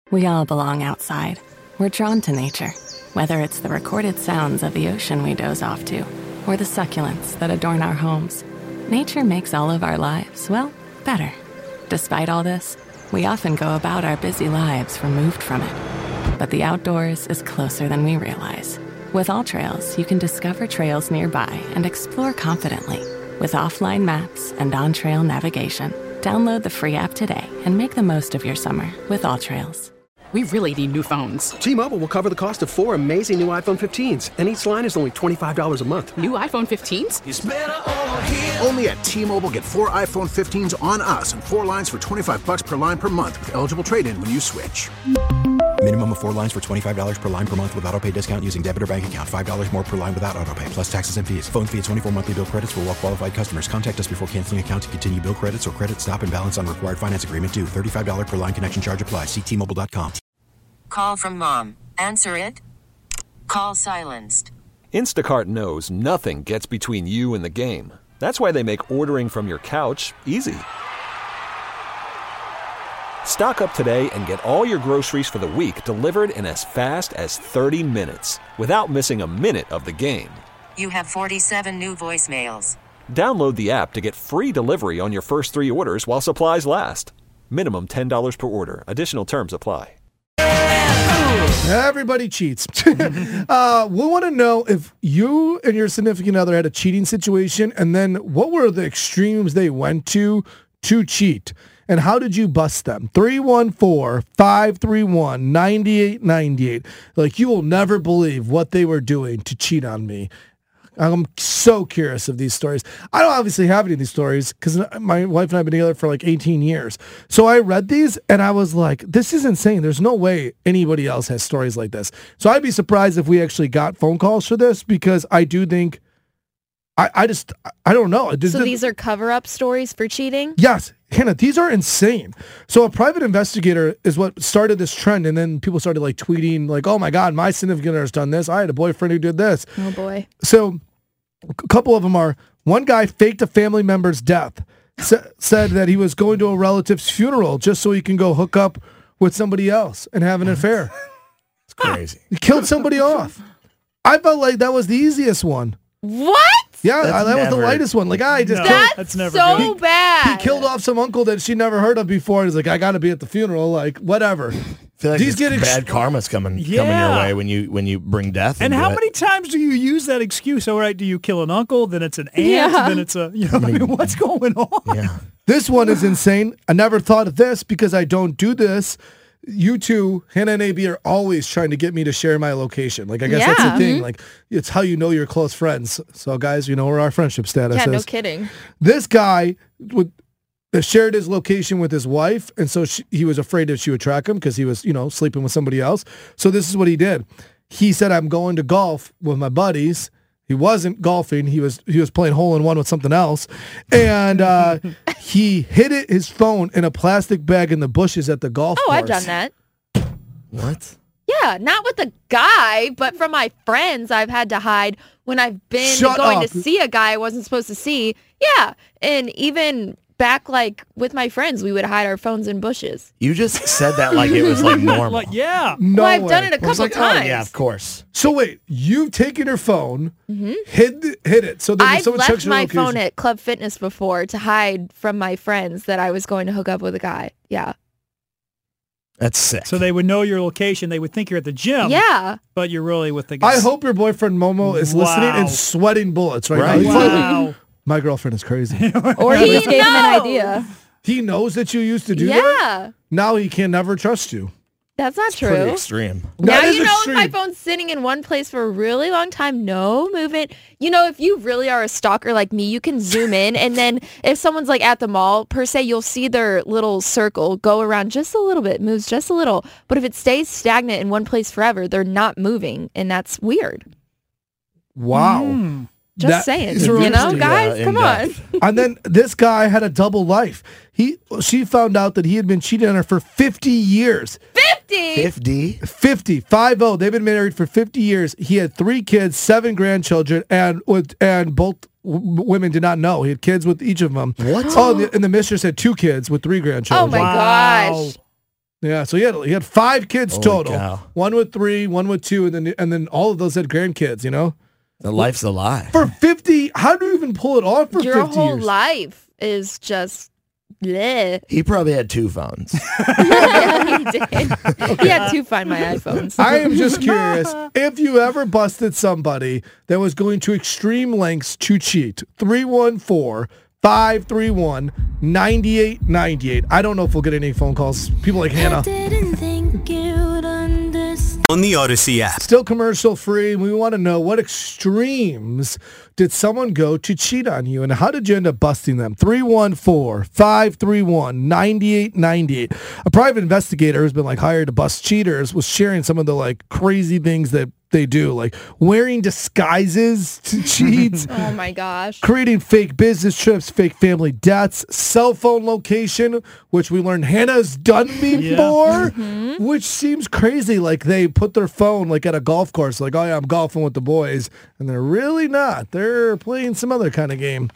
We all belong outside. We're drawn to nature, whether it's the recorded sounds of the ocean we doze off to, or the succulents that adorn our homes. Nature makes all of our lives, well, better. Despite all this, we often go about our busy lives removed from it. But the outdoors is closer than we realize. With AllTrails, you can discover trails nearby and explore confidently. With offline maps and on-trail navigation, download the free app today and make the most of your summer with AllTrails. We really need new phones. T-Mobile will cover the cost of 4 amazing new iPhone 15s, and each line is only $25 a month. New iPhone 15s? It's better over here. Only at T-Mobile, get 4 iPhone 15s on us and 4 lines for $25 per line per month with eligible trade-in when you switch. Minimum of 4 lines for $25 per line per month with autopay discount using debit or bank account. $5 more per line without autopay, plus taxes and fees. Phone fee at 24 monthly bill credits for well-qualified customers. Contact us before canceling account to continue bill credits or credit stop and balance on required finance agreement due. $35 per line connection charge applies. See T-Mobile.com. Call from mom. Answer it. Call silenced. Instacart knows nothing gets between you and the game. That's why they make ordering from your couch easy. Stock up today and get all your groceries for the week delivered in as fast as 30 minutes without missing a minute of the game. You have 47 new voicemails. Download the app to get free delivery on your first 3 orders while supplies last. Minimum $10 per order. Additional terms apply. Everybody cheats. We want to know if you and your significant other had a cheating situation, and then what were the extremes they went to cheat, and how did you bust them? 314-531-9898. Like, you will never believe what they were doing to cheat on me. I'm so curious of these stories. I don't obviously have any of these stories because my wife and I have been together for like 18 years. So I read these and I was like, this is insane. There's no way anybody else has stories like this. So I'd be surprised if we actually got phone calls for this, because I do think, I don't know. So these are cover-up stories for cheating? Yes. Hannah, these are insane. So a private investigator is what started this trend, and then people started like tweeting like, oh my God, my significant other has done this. I had a boyfriend who did this. Oh boy. So a couple of them are, one guy faked a family member's death, said that he was going to a relative's funeral just so he can go hook up with somebody else and have an affair. It's crazy. He killed somebody off. I felt like that was the easiest one. What? Yeah, that was the lightest one. Like, that's never so good. bad. He killed off some uncle that she never heard of before. He's like, I got to be at the funeral. Like, whatever. I feel like bad karma's coming your way when you bring death. And how many times do you use that excuse? All right, do you kill an uncle? Then it's an aunt. Then it's a what's going on? Yeah. This one is insane. I never thought of this because I don't do this. You two, Hannah and AB, are always trying to get me to share my location. Like, I guess that's the thing. Like, it's how you know you're close friends. So, guys, you know where our friendship status is. Yeah, no kidding. This guy shared his location with his wife, and so he was afraid that she would track him because he was, sleeping with somebody else. So this is what he did. He said, I'm going to golf with my buddies. He wasn't golfing. He was playing hole-in-one with something else. And he hid his phone in a plastic bag in the bushes at the golf course. Oh, I've done that. What? Yeah, not with a guy, but from my friends I've had to hide when I've been going to see a guy I wasn't supposed to see. Yeah, and even back with my friends, we would hide our phones in bushes. You just said that like it was like normal. Yeah. No I've way. done it a couple times. Oh, yeah, of course. So wait, you've taken your phone, hid it. So then I've someone checks left your my location. phone at Club Fitness before to hide from my friends that I was going to hook up with a guy. Yeah. That's sick. So they would know your location. They would think you're at the gym. Yeah. But you're really with the guy. I hope your boyfriend Momo is listening and sweating bullets right now. Wow. My girlfriend is crazy. Or he gave him an idea. He knows that you used to do that? Yeah. Now he can never trust you. That's not true. Pretty extreme. Now you know if my phone's sitting in one place for a really long time, no movement. If you really are a stalker like me, you can zoom in, and then if someone's like at the mall, per se, you'll see their little circle go around just a little bit, moves just a little. But if it stays stagnant in one place forever, they're not moving, and that's weird. Wow. Just saying, guys, come on. And then this guy had a double life. She found out that he had been cheating on her for 50 years. 50? 50. 50. They've been married for 50 years. He had 3 kids, 7 grandchildren, and both women did not know. He had kids with each of them. What? Oh, and the mistress had 2 kids with 3 grandchildren. Oh, my gosh. Yeah, so he had 5 kids Holy total. cow. 1 with 3, 1 with 2, and then all of those had grandkids, you know? The life's a lie. For 50, how do you even pull it off for Your 50 whole years? life is just bleh. He probably had 2 phones. Yeah, he did. He had to find my iPhones. I am just curious if you ever busted somebody that was going to extreme lengths to cheat. 314-531-9898. I don't know if we'll get any phone calls. People like Hannah. On the Odyssey app. Still commercial free. We want to know, what extremes did someone go to cheat on you, and how did you end up busting them? 314-531-9898. A private investigator who's been hired to bust cheaters was sharing some of the crazy things that they do, like wearing disguises to cheat. Oh my gosh. Creating fake business trips, fake family debts, cell phone location, which we learned Hannah's done before, which seems crazy. Like they put their phone at a golf course, oh yeah, I'm golfing with the boys, and they're really not. They're playing some other kind of game.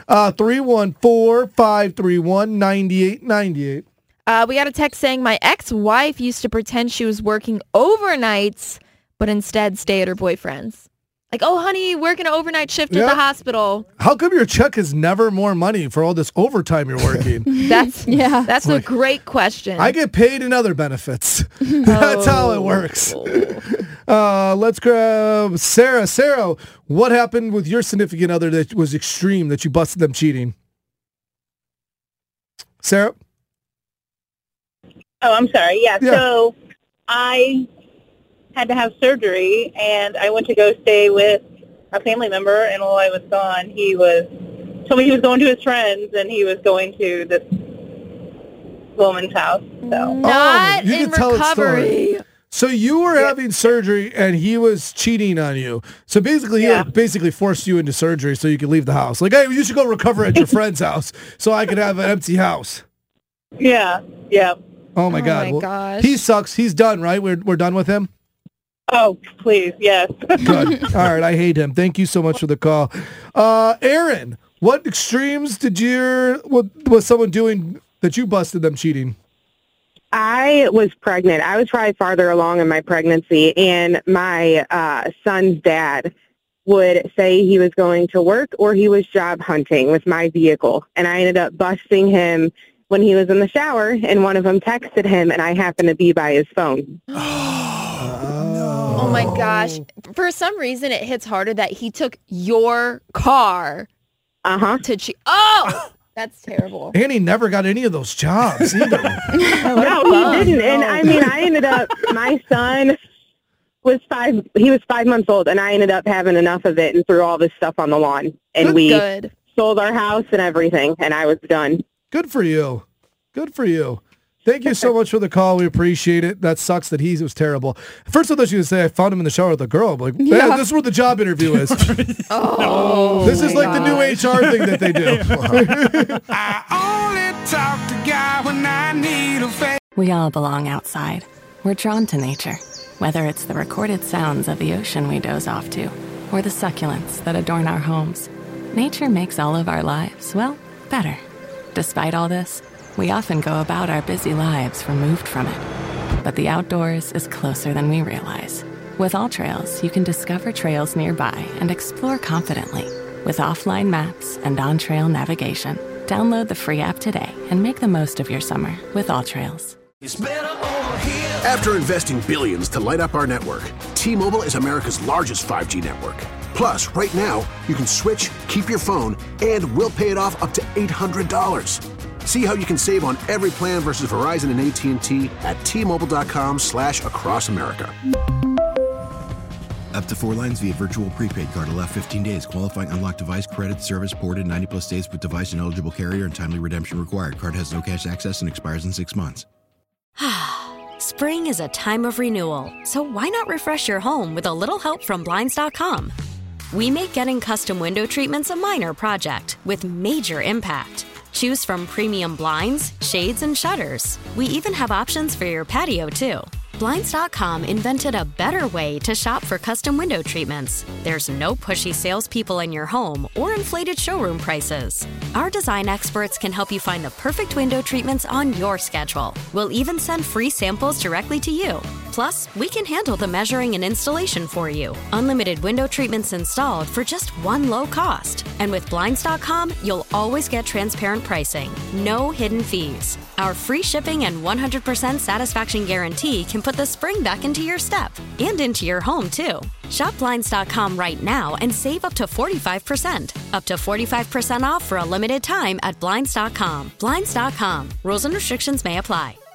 314-531-9898. We got a text saying my ex-wife used to pretend she was working overnights, but instead stay at her boyfriend's. Oh, honey, working an overnight shift at the hospital. How come your check is never more money for all this overtime you're working? That's a great question. I get paid in other benefits. That's how it works. Let's grab Sarah. Sarah, what happened with your significant other that was extreme that you busted them cheating? Sarah? Oh, I'm sorry. Yeah. So I had to have surgery, and I went to go stay with a family member, and while I was gone, he told me he was going to his friends, and he was going to this woman's house. So Not you in can tell its story. recovery. So you were having surgery, and he was cheating on you. So basically, he basically forced you into surgery so you could leave the house. Hey, you should go recover at your friend's house so I could have an empty house. Yeah. Oh my God. my gosh. He sucks. He's done, right? We're done with him? Oh, please, yes. Good. All right, I hate him. Thank you so much for the call. Aaron, what extremes was someone doing that you busted them cheating? I was pregnant. I was probably farther along in my pregnancy, and my son's dad would say he was going to work or he was job hunting with my vehicle, and I ended up busting him when he was in the shower, and one of them texted him, and I happened to be by his phone. Oh my gosh. For some reason, it hits harder that he took your car to cheat. Oh, that's terrible. And he never got any of those jobs either. No, he didn't. And I mean, I ended up, my son was 5 months old, and I ended up having enough of it and threw all this stuff on the lawn. And we sold our house and everything, and I was done. Good for you. Good for you. Thank you so much for the call. We appreciate it. That sucks that he was terrible. First, I thought you would say I found him in the shower with a girl. I'm like, man, this is where the job interview is. This is like the new HR thing that they do. I only talk to God when I need a favor. We all belong outside. We're drawn to nature, whether it's the recorded sounds of the ocean we doze off to, or the succulents that adorn our homes. Nature makes all of our lives, better. Despite all this, we often go about our busy lives removed from it. But the outdoors is closer than we realize. With AllTrails, you can discover trails nearby and explore confidently. With offline maps and on-trail navigation, download the free app today and make the most of your summer with AllTrails. After investing billions to light up our network, T-Mobile is America's largest 5G network. Plus, right now, you can switch, keep your phone, and we'll pay it off up to $800. See how you can save on every plan versus Verizon and AT&T at T-Mobile.com/across America. Up to 4 lines via virtual prepaid card. Allow 15 days. Qualifying unlocked device credit service ported 90+ days with device and eligible carrier and timely redemption required. Card has no cash access and expires in 6 months. Spring is a time of renewal, so why not refresh your home with a little help from Blinds.com? We make getting custom window treatments a minor project with major impact. Choose from premium blinds, shades, and shutters. We even have options for your patio, too. Blinds.com invented a better way to shop for custom window treatments. There's no pushy salespeople in your home or inflated showroom prices. Our design experts can help you find the perfect window treatments on your schedule. We'll even send free samples directly to you. Plus, we can handle the measuring and installation for you. Unlimited window treatments installed for just one low cost. And with Blinds.com, you'll always get transparent pricing. No hidden fees. Our free shipping and 100% satisfaction guarantee can put the spring back into your step and into your home, too. Shop Blinds.com right now and save up to 45%. Up to 45% off for a limited time at Blinds.com. Blinds.com. Rules and restrictions may apply.